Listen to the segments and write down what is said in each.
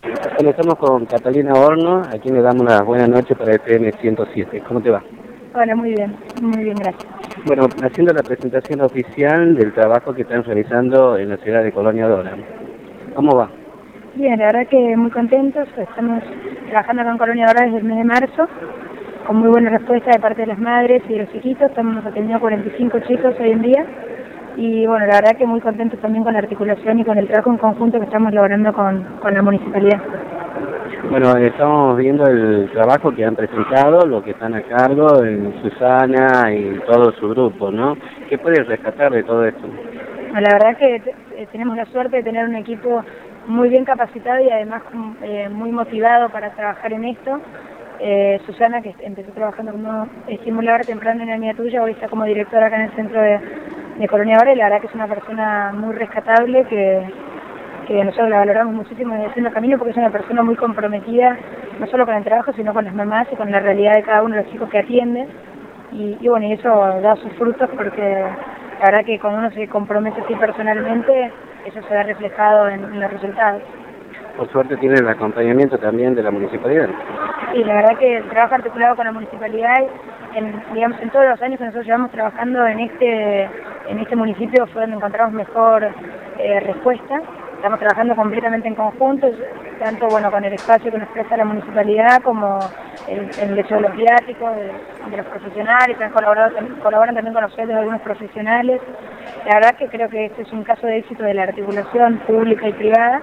Bueno, estamos con Catalina Horno, a quien le damos las buenas noches para FM 107. ¿Cómo te va? Hola, muy bien, gracias. Bueno, haciendo la presentación oficial del trabajo que están realizando en la ciudad de Colonia Dora. ¿Cómo va? Bien, la verdad que muy contentos, estamos trabajando con Colonia Dora desde el mes de marzo, con muy buena respuesta de parte de las madres y de los chiquitos, estamos atendiendo 45 chicos hoy en día, y bueno, la verdad que muy contentos también con la articulación y con el trabajo en conjunto que estamos logrando con la municipalidad. Bueno, estamos viendo el trabajo que han presentado, lo que están a cargo en Susana y todo su grupo, ¿no? ¿Qué puedes rescatar de todo esto? Bueno, la verdad que tenemos la suerte de tener un equipo muy bien capacitado y además muy motivado para trabajar en esto. Susana, que empezó trabajando como estimuladora temprano en la mía tuya, hoy está como directora acá en el centro de Colonia Dora, y la verdad que es una persona muy rescatable que nosotros la valoramos muchísimo desde Haciendo Camino, porque es una persona muy comprometida, no solo con el trabajo, sino con las mamás y con la realidad de cada uno de los chicos que atiende. Y bueno, y eso da sus frutos, porque la verdad que cuando uno se compromete así personalmente, eso se ve reflejado en los resultados. Por suerte tiene el acompañamiento también de la municipalidad. Sí, la verdad que el trabajo articulado con la municipalidad, en todos los años que nosotros llevamos trabajando en este municipio fue donde encontramos mejor respuesta. Estamos trabajando completamente en conjunto, tanto bueno con el espacio que nos presta la municipalidad como el hecho de los viáticos, de los profesionales, colaboran también con los sueldos de algunos profesionales. La verdad que creo que este es un caso de éxito de la articulación pública y privada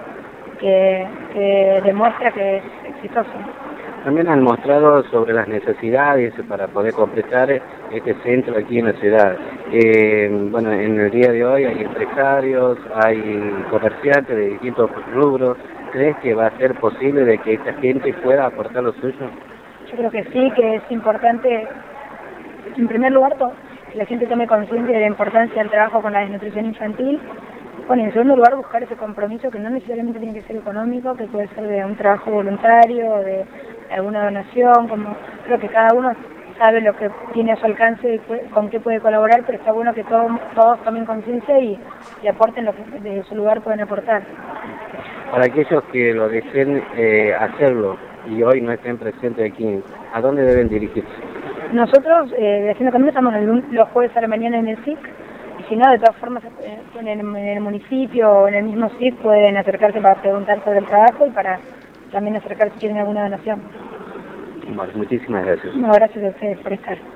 que demuestra que es exitoso. También han mostrado sobre las necesidades para poder completar este centro aquí en la ciudad. Bueno, en el día de hoy hay empresarios, hay comerciantes de distintos rubros. ¿Crees que va a ser posible de que esta gente pueda aportar lo suyo? Yo creo que sí, que es importante, en primer lugar, que la gente tome conciencia de la importancia del trabajo con la desnutrición infantil. Bueno, en segundo lugar, buscar ese compromiso que no necesariamente tiene que ser económico, que puede ser de un trabajo voluntario, de alguna donación, como creo que cada uno sabe lo que tiene a su alcance y con qué puede colaborar, pero está bueno que todos tomen conciencia y aporten lo que desde su lugar pueden aportar. Para aquellos que lo deseen hacerlo y hoy no estén presentes aquí, ¿a dónde deben dirigirse? Nosotros, de Haciendo Camino, estamos los jueves a la mañana en el SIC, y si no, de todas formas, en el municipio o en el mismo SIC pueden acercarse para preguntar sobre el trabajo y para también acercarse si quieren alguna donación. Vale, muchísimas gracias. No, gracias a ustedes por estar.